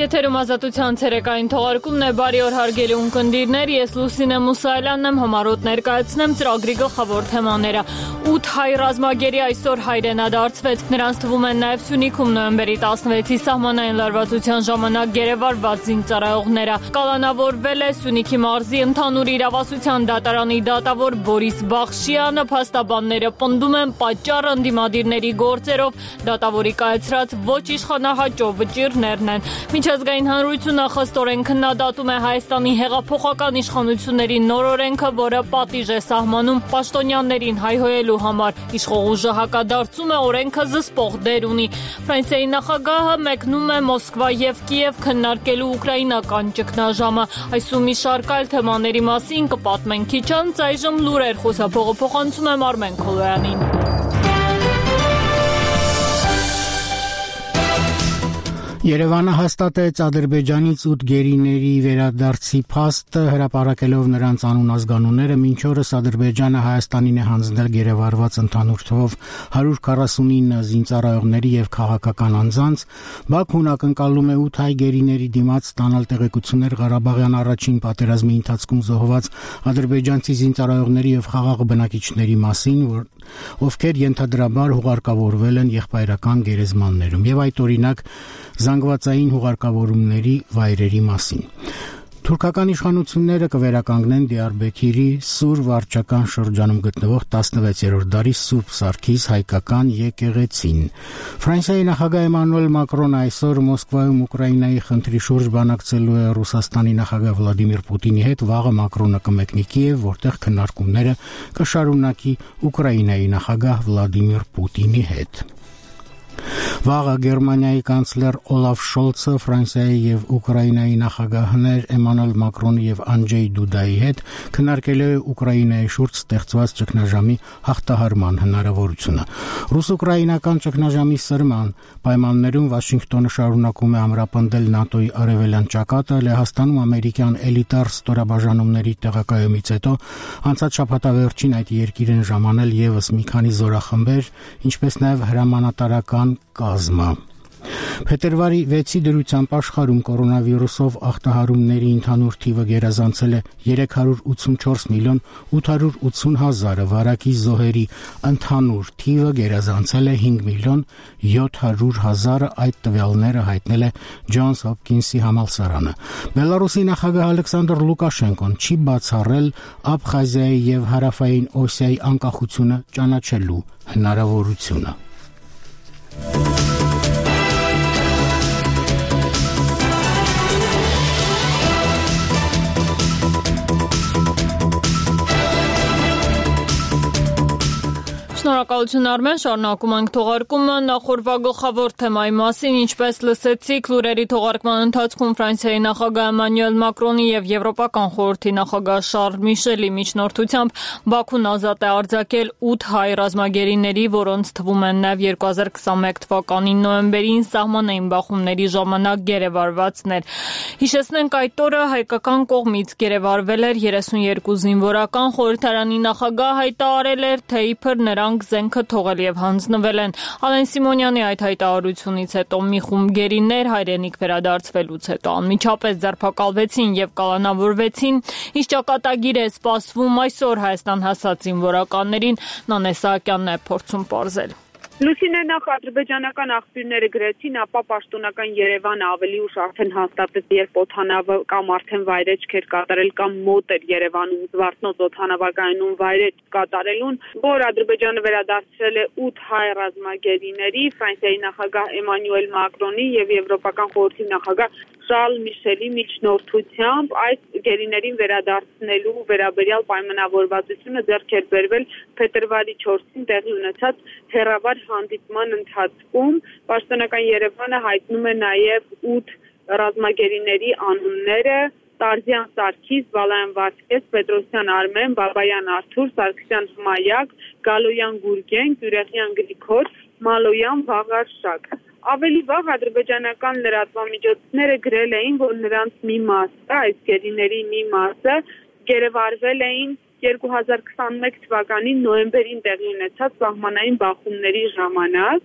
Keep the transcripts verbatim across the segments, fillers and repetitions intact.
Եթերում ազատության ցերեկային թողարկումն է, բարի օր հարգելի ունկնդիրներ, ես Լուսինե Մուսայելյանն եմ, համառոտ ներկայացնեմ ծրագրի գլխավոր թեմաները։ ութ հայ ռազմագերի այսօր հայրենադարձվեց, նրանց թվում են նաև Սյունիքում նոյեմբերի տասնվեցի սահմանային լարվածության ժամանակ գերեվարված զինծառայողները։ Կալանավորվել է Սյունիքի մարզի ընդհանուր իրավասության դատարանի դատավոր Բորիս Բախշյանը, փաստաբանները պնդում են պատճառը ընդդիմադիրների գործերով դատավորի կայացրած ոչ իշխանահաճո վճիռներն են։ Միջազգային հանրությունը խստորեն քննադատում է Հայաստանի հեղափոխական իշխանությունների նոր օրենքը, որը պատիժ է սահմանում պաշտոնյաներին հայհոյելու համար։ Իշխող ուժը հակադարձում է օրենքը զսպող դեր ունի։ Ֆրանսիայի նախագահը մեկնում է Մոսկվա եւ Կիև քննարկելու ուկրաինական ճգնաժամը։ Այս ու մի շարք այլ թեմաների մասին կպատմենք քիչ անց, այժմ լուրեր խոսափողը փոխանցում եմ Արմեն Քոլոյանին։ Երևանը հաստատեց Ադրբեջանից ութ գերիների վերադարձի փաստը, հրապարակելով նրանց անուն ազգանունները, մինչ օրս Ադրբեջանը Հայաստանին է հանձնել գերեվարված ընդհանուր թվով հարյուր քառասունինը զինծառայողների եւ քաղաքական անձանց։ Բաքուն ակնկալում է ութ հայ գերիների դիմաց ստանալ տեղեկություններ Ղարաբաղյան առաջին պատերազմի ընթացքում զոհված ադրբեջանցի զինծառայողների եւ խաղաղ բնակիչների մասին, որ ովքեր ենթադրաբար հուղարկավորվել են եղբայրական գերեզմաններում, եւ այդ օրինակ զանգվածային հուղարկավորումների վայրերի մասին։ Թուրքական իշխանությունները կվերականգնեն Դիարբեքիրի Սուր վարչական շրջանում գտնվող տասնվեցերորդ դարի Սուրբ Սարգիս հայկական եկեղեցին։ Ֆրանսիայի նախագահ Էմանուել Մակրոնը այսօր Մոսկվայում Ուկրաինայի խնդրի շուրջ բանակցելու է Ռուսաստանի նախագահ Վլադիմիր Պուտինի հետ, վաղը Մակրոնը կմեկնի Կիև, որտեղ քննարկումները կշարունակի Ուկրաինայի նախագահ Վլադիմիր Պուտինի հետ։ Վաղը Գերմանիայի կանցլեր Օլաֆ Շոլցը Ֆրանսիայի եւ Ուկրաինայի նախագահներ Էմանուել Մակրոնի եւ Անջեյ Դուդայի հետ քննարկել է Ուկրաինայի շուրջ ստեղծված ճգնաժամի հաղթահարման հնարավորությունը։ Ռուս-ուկրաինական ճգնաժամի սրման պայմաններում Վաշինգտոնը շարունակում է ամրապնդել ՆԱՏՕ-ի արևելյան ճակատը, Լեհաստանում ամերիկյան էլիտար ստորաբաժանումների տեղակայումից հետո անցած շաբաթավերջին այդ երկիրն ժամանել եւս մի քանի զորախմբեր, ինչպես նաեւ հրամանատարական կազմը։ Փետրվարի վեցի դրությամբ աշխարհում կորոնավիրուսով ախտահարումների ընդհանուր թիվը գերազանցել է երեք հարյուր ութսունչորս միլիոն ութ հարյուր ութսուն հազարը, վարակի զոհերի ընդհանուր թիվը գերազանցել է հինգ միլիոն յոթ հարյուր հազարը, այդ տվյալները հայտնել է Ջոնս Հոփքինսի համալսարանը։ Բելարուսի նախագահ Ալեքսանդր Լուկաշենկոն չի բացառել Աբխազիայի եւ Հարավային Օսիայի անկախությունը ճանաչելու հնարավորությունը։ Շնորհակալություն Արմեն, շարունակում ենք թողարկումը նախորդ գլխավոր թեմայի մասին, ինչպես լսեցիք լուրերի թողարկման ընթացքում Ֆրանսիայի նախագահ Էմանուել Մակրոնի եւ Եվրոպական խորհրդի նախագահ Շարլ Միշելի միջնորդությամբ Բաքուն ազատ է արձակել ութ հայ ռազմագերիների, որոնց թվում են նաեւ երկու հազար քսանմեկ թվականի նոյեմբերին սահմանային բախումների ժամանակ գերեվարվածներ։ Հիշեցնենք, այդ օրը հայկական կողմից գերեվարվել էր երեսունյերկու զինվորական, խորհրդարանի նախագահ հայտարարել էր, թե իբր նրանք զենքը թողել եւ հանձնվել են։ Ալեն Սիմոնյանի այդ հայտարարությունից հետո մի խումբ գերիներ հայրենիք վերադարձվելուց հետո անմիջապես ձերբակալվեցին եւ կալանավորվեցին։ Ինչ ճակատագիր է սպասվում այսօր Հայաստան հասած զինվորականներին, Նանե Սահակյանն է փորձում պարզել։ Լուսինե, նախ ադրբեջանական աղբյուրները գրեցին, ապա պաշտոնական Երևանը ավելի ուշ արդեն հաստատեց, երբ օդանավը կամ արդեն վայրեջք էր կատարել կամ մոտ էր Երևանում Զվարթնոց օդանավակայանում վայրեջք կատարելուն, որ Ադրբեջանը վերադարձրել է ութ հայ ռազմագերիների, Ֆրանսիայի նախագահ Էմանուել Մակրոնի եւ Եվրոպական խորհրդի նախագահ Շարլ Միշելի միջնորդությամբ այս գերիներին վերադարձնելու վերաբերյալ պայմանավորվածությունը ձեռք էր բերվել փետրվարի չորսին տեղի ունեցած հեռավար հանդիպման ընթացքում։ Պաշտոնական Երևանը հայտնում է նաև ութ ռազմագերիների անունները՝ Տարզյան Սարգիս, Բալայան Վարդգես, Պետրոսյան Արմեն, Բաբայան Արթուր, Սարգսյան Հմայակ, Գալոյան Գուրգեն, Գյուրեխյան Գրիգոր, Մալոյան Վաղարշակ։ Ավելի վաղ ադրբեջանական լրատվամիջոցները գրել էին, որ նրանց մի մասը, այս գերիների մի մասը գերեվարվել էին երկու հազար քսանմեկ թվականի նոյեմբերին տեղի ունեցած սահմանային բախումների ժամանակ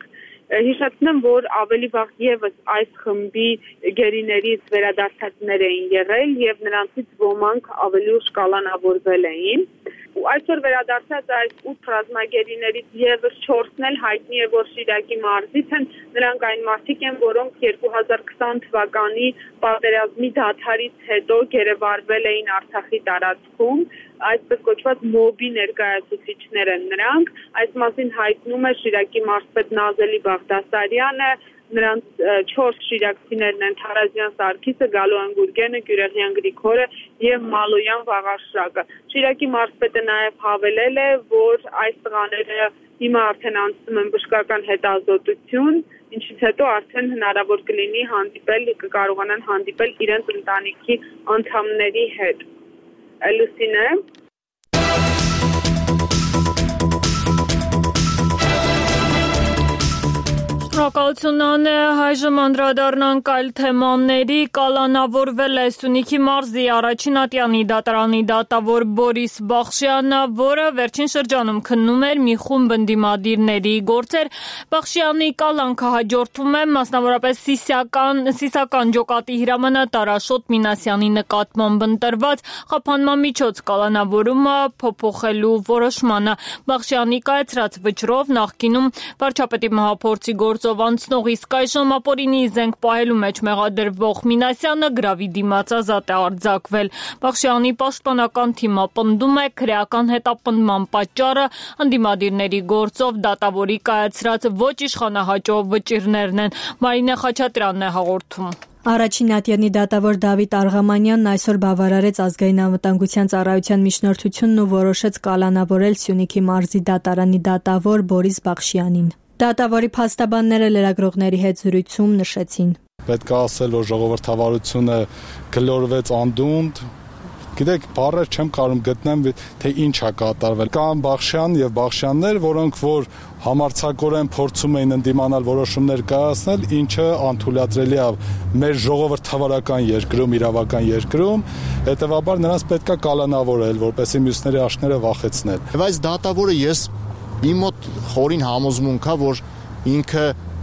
Հիշեցնեմ, որ ավելի վաղ եւս այս խմբի գերիներից վերադարձածներ էին եղել եւ նրանցից ոմանք ավելի ուշ կալանավորվել էին։ Ու այսօր վերադարձած այս ութ ռազմագերիներից եւս չորսն էլ հայտնի է, որ Շիրակի մարզից են, նրանք այն մարդիկ են, որոնք երկու հազար քսան թվականի պատերազմի դադարից հետո գերեվարվել էին Արցախի տարածքում, այսպես կոչված մոբի ներկայացուցիչներ են նրանք, այս մասին հայտնում է Շիրակի մարզպետ Նազելի Բաղդասարյանը, նրանց չորս շիրակցիներն են Թարազյան Սարգիսը, Գալոյան Գուրգենը, Գյուրեղյան Գրիգորը եւ Մալոյան Վաղարշակը։ Շիրակի մարզպետը նաեւ հավելել է, որ այս տղաները հիմա արդեն անցնում են բժշկական հետազոտություն, ինչից հետո արդեն հնարավոր կլինի հանդիպել, կկարողանան հանդիպել իրենց ընտանիքի անդամների հետ։ Լուսինե Շնորհակալություն Անե, այժմ անդրադառնանք այլ թեմաների, կալանավորվել է Սյունիքի մարզի առաջին ատյանի դատարանի դատավոր Բորիս Բախշյանը, որը վերջին շրջանում քննում էր մի խումբ ընդդիմադիրների գործեր։ Բախշյանի կալանքը հաջորդում է մասնավորապես Սիսիական, Սիսական ջոկատի հրամանատար Աշոտ Մինասյանի նկատմամբ ընտրված խափանման միջոց կալանավորումը փոփոխելու որոշմանը։ Բախշյանի կայացրած վճռով նախկինում վարչապետի մահափորձի գործ անցնող իսկ այժմ ապօրինի զենք պահելու մեջ մեղադրվող Մինասյանը գրավի դիմաց ազատ է արձակվել։ Բախշյանի պաշտպանական թիմը պնդում է քրեական հետապնդման պատճառը ընդդիմադիրների գործով դատավորի կայացրած ոչ իշխանահաճո վճիռներն են։ Մարինե Խաչատրյանն է հաղորդում։ Առաջին ատյանի դատավոր Դավիթ Արղամանյանն այսօր բավարարեց ազգային անվտանգության ծառայության միջնորդությունն ու որոշեց կալանավորել Սյունիքի մարզի դատարանի դատավոր Բորիս Բախշյանին։ Դատավորի փաստաբանները լրագրողների հետ զրույցում նշեցին. Պետք է ասել, որ ժողովրդավարությունը գլորվեց անդունդ, գիտեք, բառեր չեմ կարող գտնեմ, թե ինչ է կատարվել։ Կան Բախշյան եւ Բախշյաններ, որոնք որ համարձակորեն փորձում էին ընդդիմանալ որոշումներ կայացնել, ինչը անթույլատրելի է մեր ժողովրդավարական երկրում, իրավական երկրում, հետեւաբար նրանց պետք է կալանավորել, որպեսզի մյուսների աշները վախեցնել։ Եվ այս դատավորը ես իմ մոտ խորին համոզմունք է, որ ինքը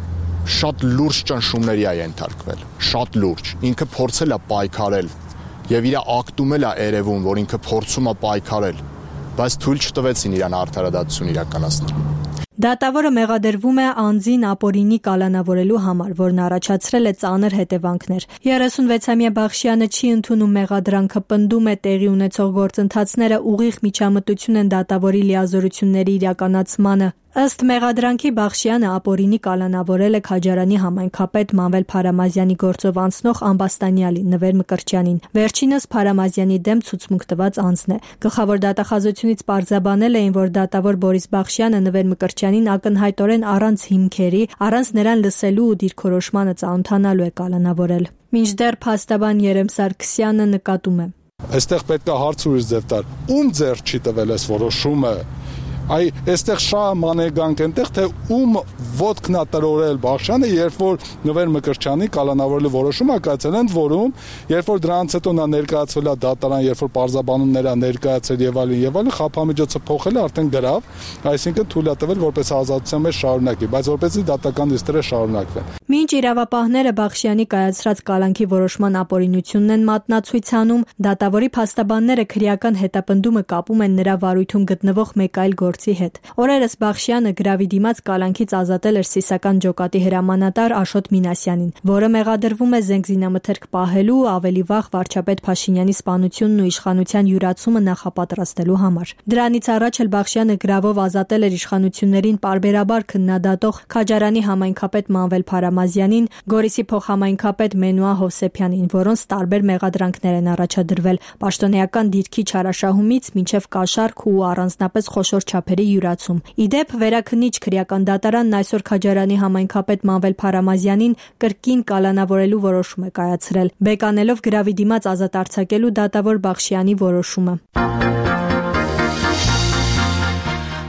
շատ լուրջ ճնշումների է ենթարկվել, շատ լուրջ։ Ինքը փորձել է պայքարել եւ իր ակտում էլ է երևում, որ ինքը փորձում է պայքարել, բայց թույլ չտվեցին իրան արդարադատություն իրականացնել։ Դատավորը մեղադրվում է անձին ապօրինի կալանավորելու համար, որն առաջացրել է ծանր հետևանքներ։ երեսունվեցամյա Բախշյանը չի ընդունում մեղադրանքը, պնդում է տեղի ունեցող գործընթացները ուղիղ միջամտություն են դատավորի լիազորությունների իրականացմանը։ Ըստ մեղադրանքի Բախշյանը ապօրինի կալանավորել է Քաջարանի համայնքապետ Մանվել Փարամազյանի գործով անցնող Ամբաստանյալի Նվեր Մկրտչյանին։ Վերջինս Փարամազյանի դեմ ցուցմունք տված անձն է։ Գլխավոր դատախազությունից պարզաբանել էին, որ դատավոր Բորիս Բախշյանը Նվեր Մկրտչյանին ակնհայտորեն առանց հիմքերի, առանց նրան լսելու ու դիրքորոշմանը ծանոթանալու է կալանավորել։ Մինչդեռ փաստաբան Երեմ Սարգսյանը նկատում է. Այստեղ պետք է հարց ուրիշ ձև տալ։ Ում ձեռ չի տվել այս որոշումը։ Այ այստեղ շահ մանեգանք այնտեղ թե ում ոտքն է տրորել Բախշյանը, երբ որ Նվեր Մկրտչյանի կալանավորելու որոշումը կայացել են, որում երբ որ դրանից հետո նա ներկայացվել է դատարան, երբ որ պարզաբանումներ է ներկայացել եւ այլն եւ այլն, խափամիջոցը փոխել է արդեն գրավ, այսինքն թույլ է տվել որպես ազատության մեջ շարունակի, բայց որպեսզի դատական դիստերը շարունակվեն։ Մինչ իրավապահները Բախշյանի կայացրած կալանքի որոշման ապօրինությունն են մատնացույց անում, դատավորի փաստաբանները քրեական հետապնդումը կապում են նրա վարույթում գտնվող մեկ այլ գործի հետ։ Օրերս Բախշյանը գրավի դիմաց կալանքից ազատել էր Սիսական ջոկատի հրամանատար Աշոտ Մինասյանին, որը մեղադրվում է զենքզինամթերք պահելու ու ավելի վաղ վարչապետ Փաշինյանի սպանությունն ու իշխանության յուրացումը նախապատրաստելու համար։ Դրանից առաջ էլ Բախշյանը գրավով ազատել էր իշխանություններին պարբերաբար քննադատող Քաջարանի համայնքապետ Մանվել Փարամազյանին, Գորիսի փոխհամայնքապետ Մենուա Հովսեփյանին, որոնց տարբեր մեղադրանքներ են առաջադրվել՝ պաշտոնեական դիրքի չարաշահումից մինչև կաշառք ու առանձնապես խոշոր չափերի յուրացում։ Իդեպ վերաքննիչ քրեական դատարանն այսօր Քաջարանի համայնքապետ Մանվել Փարամազյանին կրկին կալանավորելու որոշում է կայացրել, բեկանելով գրավի դիմաց ազատ արձակելու դատավոր Բախշյանի որոշումը։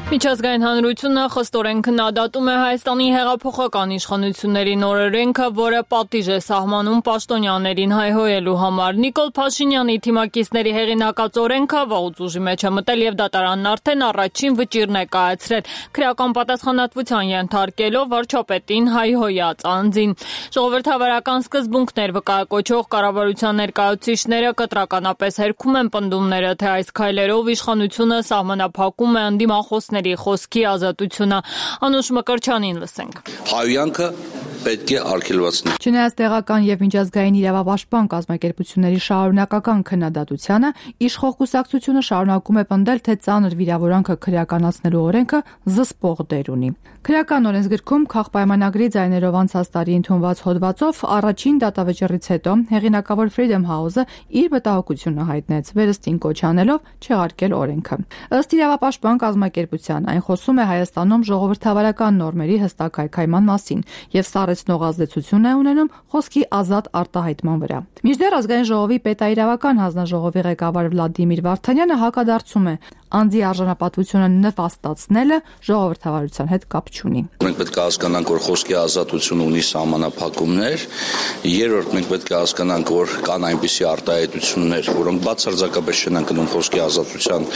Միջազգային հանրությունը խստորեն քննադատում է Հայաստանի հեղափոխական իշխանությունների նոր օրենքը, որը պատիժ է սահմանում պաշտոնյաներին հայհոյելու համար։ Նիկոլ Փաշինյանի թիմակիցների հեղինակած օրենքը վաղուց ուժի մեջ է մտել եւ դատարանն արդեն առաջին վճիրն է կայացրել, քրեական պատասխանատվության ենթարկելով վարչապետին հայհոյած անձին։ Ժողովրդավարական սկզբունքներ վկայակոչող կառավարության ներկայացուցիչները կտրականապես հերքում են պնդումները, թե այս քայլերով իշխանությունը սահմանափակում է ընդդիմախոսների խոսքի ազատությունը։ Անուշ Մկրտչյանին լսենք։ Հայհոյանքը պետք է արգելվեցնել։ Չնայած տեղական եւ միջազգային իրավապաշտպան կազմակերպությունների շարունակական քննադատությանը, իշխող կուսակցությունը շարունակում է պնդել, թե ծանր վիրավորանքը քրեականացնելու օրենքը զսպող դեր ունի։ Քրեական օրենսգրքում քաղաքպայմանագրի ձայներով անցած տարի ընդունված հոդվածով առաջին դատավճիռից հետո հեղինակավոր Freedom House-ը իր մտահոգությունը հայտնեց, վերստին կոչ անելով չեղարկել օրենքը։ Ըստ իրավապաշտպան կազմակերպության, այն խոսում է Հայաստանում ժողովրդավարական նորմերի հստակ հայքայման մասին եւ սառեցնող ազդեցություն է ունենում խոսքի ազատ արտահայտման վրա։ Մինչդեռ ազգային ժողովի պետաիրավական հանձնաժողովի ղեկավար Վլադիմիր Վարդանյանը հակադարձում է, անձի արժանապատվությունը նվաստացնելը ժողովրդավարության հետ կապ չունի։ Մենք պետք է հասկանանք, որ խոսքի ազատությունը ունի սահմանափակումներ, երրորդ մենք պետք է հասկանանք, որ կան այնպիսի արտահայտություններ, որոնք բացարձակապես չեն ընկնում խոսքի ազատության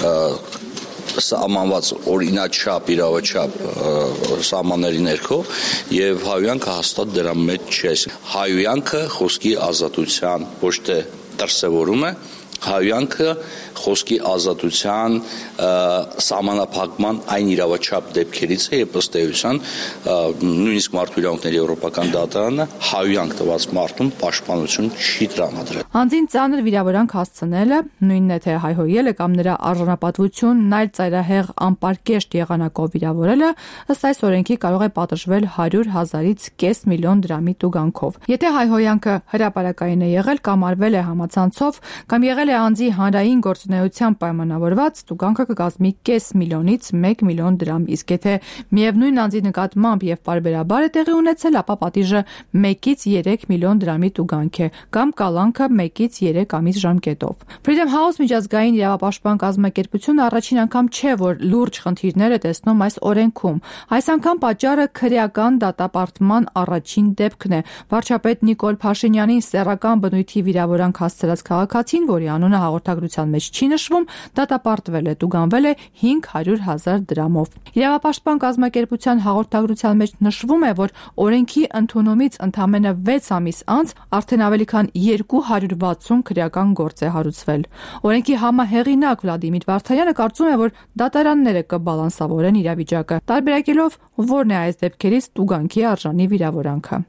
սահմանված օրինաչափ, իրավաչափ սահմանների ներքո եւ հայհոյանքը հաստատ դրա մեջ չէ։ Հայհոյանքը խոսքի ազատության ոչ թե դրսևորում է, հայհոյանքը խոսքի ազատության սահմանափակման այն իրավաչափ դեպքերից է, եւ ըստ էության նույնիսկ մարդու իրավունքների եվրոպական դատարանը հայհոյանք տված մարդուն պաշտպանություն չի տրամադրել։ Անձին ծանր վիրավորանք հասցնելը, նույնն է թե հայհոյելը կամ նրա արժանապատվությունն այլ ծայրահեղ անպարկեշտ եղանակով վիրավորելը, ըստ այս օրենքի կարող է պատժվել հարյուր հազարից կես միլիոն դրամի տուգանքով։ Եթե հայհոյանքը հրապարակային է եղել կամ արվել է համացանցով կամ եղել է անձի հանրային գործունեությամբ պայմանավորված, տուգանքը կկազմի կես միլիոնից մեկ միլիոն դրամ, իսկ եթե միևնույն անձի նկատմամբ եւ պարբերաբար է տեղի ունեցել, ապա պատիժը մեկից երեք միլիոն դրամի տուգանք է կամ կալանքը մեկից երեք ամիս ժամկետով։ Freedom House միջազգային իրավապաշտպան կազմակերպությունը առաջին անգամ չէ, որ լուրջ խնդիրներ է տեսնում այս օրենքում։ Այս անգամ պատճառը քրեական դատապարտման առաջին դեպքն է։ Վարչապետ Նիկոլ Փաշինյանին սեռական բնույթի վիրավորանք հասցրած քաղաքացին, որի անունը հաղորդագրության մեջ չի նշվում, դատապարտվել է, տուգանվել է հինգ հարյուր հազար դրամով։ Իրավապաշտպան կազմակերպության հաղորդագրության մեջ նշվում է, որ օրենքի ընդունումից ընդամենը վեց ամիս անց արդեն ավելի քան երկու հարյուր վաթսուն քրեական գործ է հարուցվել։ Օրենքի համահեղինակ Վլադիմիր Վարդանյանը կարծում է, որ դատարանները կբալանսավորեն իրավիճակը, տարբերակելով որն է այս դեպքերից տուգանքի արժանի վիրավորանքը։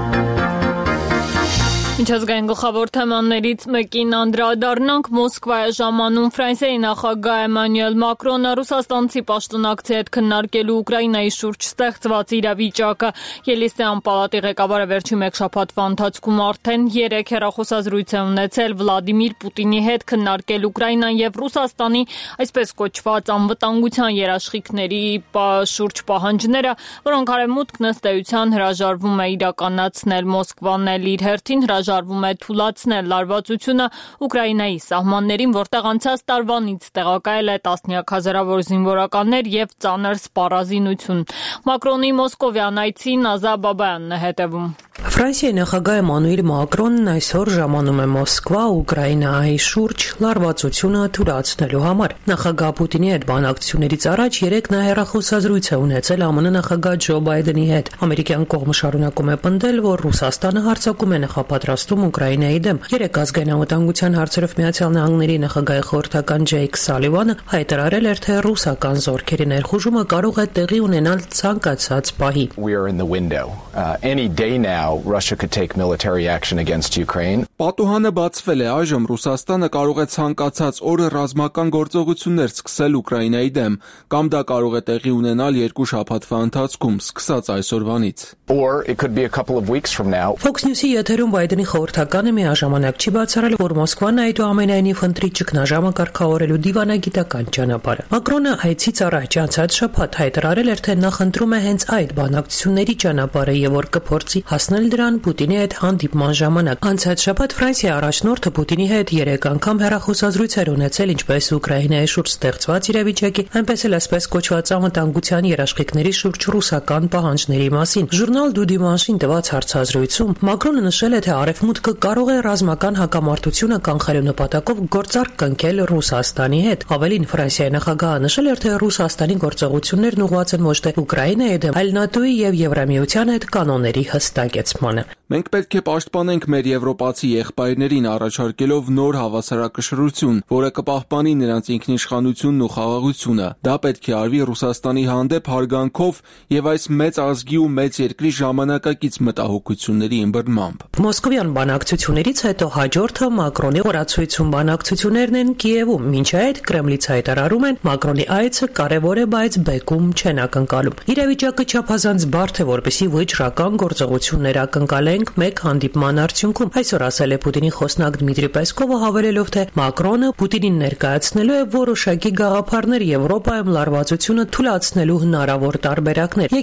Միջազգային գլխավոր թեմաներից մեկին անդրադառնանք Մոսկվայի ժամանում Ֆրանսիայի նախագահ Էմանուել Մակրոնը ռուսաստանցի պաշտոնակցի հետ քննարկելու Ուկրաինայի շուրջ ստեղծված իրավիճակը։ Ելիստեան պալատի ղեկավարը վերջին մեկ շաբաթվա ընթացքում արդեն երեք հեռախոսազրույց է ունեցել Վլադիմիր Պուտինի հետ քննարկել Ուկրաինան եւ Ռուսաստանի այսպես կոչված անվտանգության երաշխիքների շուրջ պահանջները, որոնք Արևմուտքն ըստ էության հրաժարվում է իրականացնել։ Մոսկվան էլ իր հերթին հրաժարվում է թույլատրել լարվածությունը Ուկրաինայի սահմաններին, որտեղ անցած տարվանից տեղակայել է տասնյակ հազարավոր զինվորականներ եւ ծանր սպառազինություն։ Մակրոնի մոսկովյան այցին Ազա Բաբայանն է հետևում։ Ֆրանսիայի նախագահ Էմանուել Մակրոնն այսօր ժամանում է Մոսկվա Ուկրաինայի շուրջ լարվածությունը թույլատնելու համար։ Նախագահ Պուտինի հետ բանակցություններից առաջ երեք նա հեռախոսազրույց է ունեցել ԱՄՆ նախագահ Ջո Բայդենի հետ։ Ամերիկյան կողմը շարունակում է պնդել, որ Ռուսաստանը հարձակում է նախապատրաստում Ուկրաինայի դեմ։ Երեք ազգային անվտանգության հարցերով Միացյալ Նահանգների նախագահի խորհրդական Ջեյք Սալիվանը հայտարարել էր, թե ռուսական զորքերի ներխուժումը կարող է տեղի ունենալ ցանկացած պահի։ Russia could take military action against Ukraine. Պատուհանը բացվել է, այժմ Ռուսաստանը կարող է ցանկացած օրը ռազմական գործողություններ սկսել Ուկրաինայի դեմ, կամ դա կարող է տեղի ունենալ երկու շաբաթվա ընթացքում, սկսած այսօրվանից։ Or it could be a couple of weeks from now. Fox News-ի եթերում Բայդենի խորհրդականը միաժամանակ չի բացառել, որ Մոսկվան այդուամենայնիվ ընտրի ճգնաժամը կարգավորելու դիվանագիտական ճանապարհը։ Մակրոնը այցից առաջ անցած շաբաթ հայտարարել էր, թե նախընտրում է հենց այդ բանակցությունների ճանապարհը եւ որ կփորձի հասնել թույլատրել դրան Պուտինի հետ հանդիպման ժամանակ։ Անցած շաբաթ Ֆրանսիայի առաջնորդը Պուտինի հետ երեք անգամ հեռախոսազրույցեր ունեցել ինչպես Ուկրաինայի շուրջ ստեղծված իրավիճակի, այնպես էլ այսպես կոչված անվտանգության երաշխիքների շուրջ ռուսական պահանջների մասին։ Ժուրնալ Du Dimanche-ին տված հարցազրույցում Մակրոնը նշել է, թե Արևմուտքը կարող է ռազմական հակամարտությունը կանխելու նպատակով գործարք կնքել Ռուսաստանի հետ։ Ավելին, Ֆրանսիայի նախագահը նշել էր, թե Ռուսաստանի գործողություններն ուղղված են ոչ թե Ուկրաինայի դեմ, այլ ՆԱՏՕ-ի եւ Եվրամիության հետ կանոնների հստակեցմանը։ Մենք պետք է պաշտպանենք մեր եվրոպացի եղբայրներին, առաջարկելով նոր հավասարակշռություն, որը կպահպանի նրանց ինքնիշխանությունն ու խաղաղությունը։ Դա պետք է արվի Ռուսաստանի հանդեպ հարգանքով եւ այս մեծ ազգի ու մեծ երկրի ժամանակակից մտահոգությունների ըմբռնմամբ։ Մոսկովյան բանակցություններից հետո հաջորդը Մակրոնի օրացույցում բանակցություններն են Կիևում, մինչ այդ Կրեմլից հայտարարում են Մակրոնի այցը կարևոր է, բայց բեկում չեն ակնկալում։ Իրավիճակը չափազանց բարդ է, որպեսզի վճռական գործողություններ ակնկալենք մեկ հանդիպման արդյունքում։ Այսօր ասել է Պուտինի խոսնակ Դմիտրի Պեսկովը, հավելելով, թե Մակրոնը Պուտինին ներկայացնելու է որոշակի գաղափարներ Եվրոպայում լարվածությունը թույլատնելու հնարավոր տարբերակներ։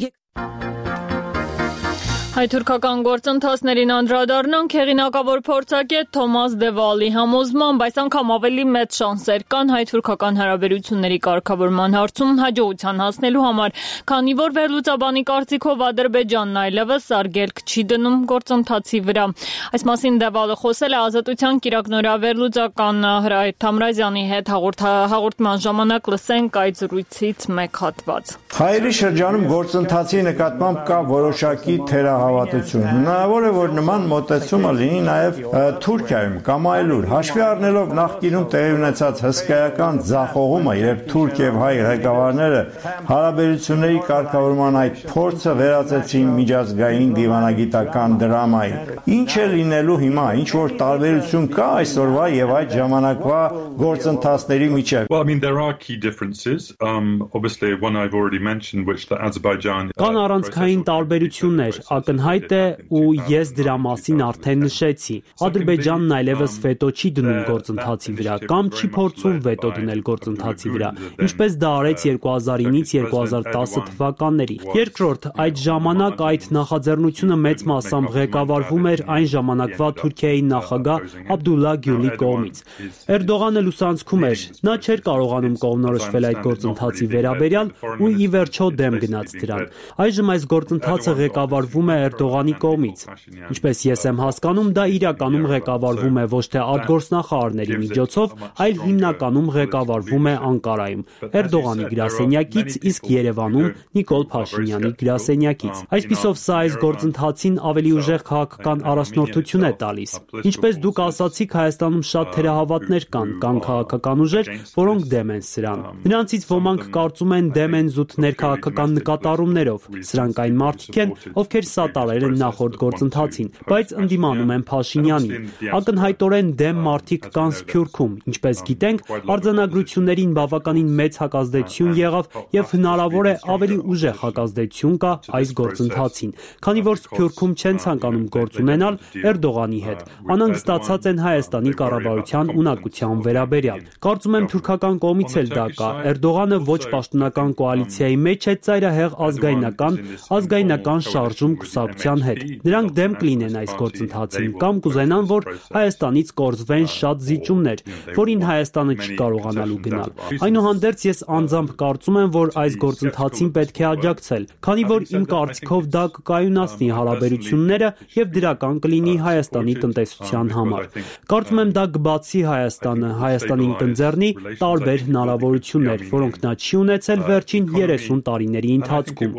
Հայ-թուրքական գործընթացներին անդրադառնանք հեղինակավոր փորձագետ Թոմաս Դևալի համոզմամբ այս անգամ ավելի մեծ շանսեր կան հայ-թուրքական հարաբերությունների կարգավորման հարցում հաջողության հասնելու համար, քանի որ վերլուծաբանի կարծիքով Ադրբեջանն այլևս արգելք չի դնում գործընթացի վրա։ Այս մասին Դևալը խոսել է Ազատության կիրակնօրյա վերլուծական Հրայր Թամրազյանի հետ հաղորդման ժամանակ, լսենք այդ զրույցից մեկ հատված։ Հայերի շրջանում գործընթացի նկատմամբ կա որոշակի թերահավատություն։ Հնարավոր է, որ նման մոտեցումը լինի նաև Թուրքիայում կամ այլուր, հաշվի առնելով նախկինում տեղի ունեցած հսկայական ձախողումը, երբ թուրք եւ հայ ղեկավարները հարաբերությունների կարգավորման այդ փորձը վերածեցին միջազգային դիվանագիտական դրամայի։ Ինչ է լինելու հիմա, ինչ որ տարբերություն կա այսօրվա եւ այդ ժամանակվա գործընթացների միջեւ։ Well, I mean, there are key differences. Um, obviously, one I've already mentioned, which the Azerbaijan. Կան առանցքային տարբերություններ, ակնհայտ է ու ես դրա մասին արդեն նշեցի։ Ադրբեջանն այլևս վետո չի դնում գործընթացի վրա կամ չի փորձում վետո դնել գործընթացի վրա, ինչպես դա արեց երկու հազար ինից երկու հազար տասը թվականների։ Երկրորդ, այդ ժամանակ այդ նախաձեռնությունը մեծ մասամբ ղեկավարվում էր այն ժամանակվա Թուրքիայի նախագահ Աբդուլլա Գյուլի կողմից։ Էրդողանը լուսանցքում էր, նա չէր կարողանում կողմնորոշվել այդ գործընթացի վերաբերյալ ու ի վերջո դեմ գնաց դրան։ Այժմ այս գործընթացը ղեկավարվում է Էրդողանի կողմից։ Ինչպես ես եմ հասկանում, դա իրականում ղեկավարվում է ոչ թե արտգործնախարարների միջոցով, այլ հիմնականում ղեկավարվում է Անկարայում, Էրդողանի գրասենյակից, իսկ Երևանում Նիկոլ Փաշինյանի գրասենյակից։ Այսպիսով սա այս գործընթացին ավելի ուժեղ քաղաքական առաջնորդություն է տալիս։ Ինչպես դուք ասացիք, Հայաստանում շատ թերահավատներ կան, կան քաղաքական ուժեր, որոնք դեմ են սրան։ Նրանցից ոմանք կարծում են դեմ են զուտ ներքաղաքական նկատառումներով։ Սրանք այն մարդիկ են, ովքեր սատարել են նախորդ գործընթացին, բայց ընդդիմանում են Փաշինյանին։ Ակնհայտորեն դեմ մարդիկ կան Սփյուռքում, ինչպես գիտենք, արձանագրություններին բավականին մեծ հակազդեցություն եղավ եւ հնարավոր է ավելի ուժեղ հակազդեցություն կա այս գործընթացին, քանի որ Սփյուռքում չեն ցանկանում գործ ունենալ Էրդողանի հետ։ Անհանգստացած են Հայաստանի կառավարության ունակության վերաբերյալ։ Կարծում եմ թուրքական կողմից էլ դա կա։ Էրդողանը ոչ պաշտոնական կոալիցիայի մեջ է ծայրահեղ ազգայնական ազգայնական շարժում կուսակցության հետ։ Նրանք դեմ կլինեն այս գործընթացին կամ կուզենան, որ Հայաստանից կորզվեն շատ զիջումներ, որին Հայաստանը չի կարողանալու գնալ։ Այնուհանդերձ ես անձամբ կարծում եմ, որ այս գործընթացին պետք է աջակցել, քանի որ իմ կարծիքով դա կկայունացնի հարաբերությունները եւ դրական կլինի Հայաստանի տնտեսության համար։ Կարծում եմ դա կբացի Հայաստանը, Հայաստանին կընձեռնի տարբեր հնարավորություններ, որոնք նա չի ունեցել վերջին երեսուն տարիների ընթացքում։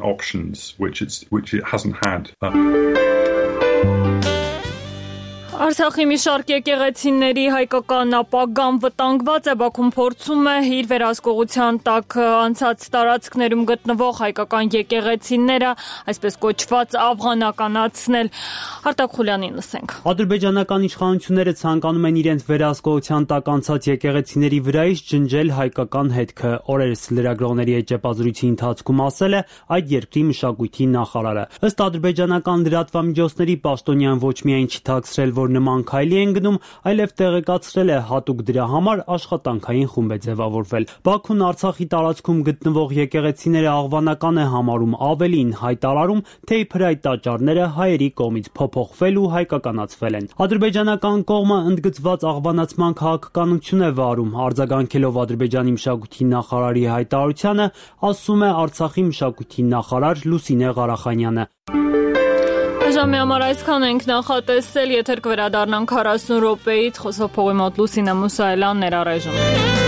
Արցախի մի շարք եկեղեցիների հայկական ապագան վտանգված է, Բաքուն փորձում է իր վերահսկողության տակ անցած տարածքներում գտնվող հայկական եկեղեցիները, այսպես կոչված, աֆղանականացնել։ Արտակ Խուլյանին լսենք։ Ադրբեջանական իշխանությունները ցանկանում են իրենց վերահսկողության տակ անցած եկեղեցիների վրայից ջնջել հայկական հետքը։ Օրերս լրագրողների հետ ճեպազրույցի ընթացքում ասել է այդ երկրի մշակույթի նախարարը։ Ըստ ադրբեջանական լրատվամիջոցների, պաշտոնյան ոչ միայն չի թաքցրել, որ նման քայլի են գնում, այլև տեղեկացրել է հատուկ դրա համար աշխատանքային խումբ է ձևավորվել։ Բաքուն Արցախի տարածքում գտնվող եկեղեցիները աղվանական է համարում, ավելին հայտարարում, թե իբր այդ տաճարները հայերի կողմից փոփոխվել ու հայկականացվել են։ Ադրբեջանական կողմը ընդգծված աղվանացման քաղաքականություն է վարում, արձագանքելով Ադրբեջանի մշակույթի նախարարի հայտարարությանը, ասում է Արցախի մշակույթի նախարար Լուսինե Ղարախանյանը։ Ժամի համար այսքան ենք նախատեսել, եթե կվերադառնանք քառասուն րոպեից, խոսող փողի մոտ Լուսինե Մուսայելյանն էր առայժմ։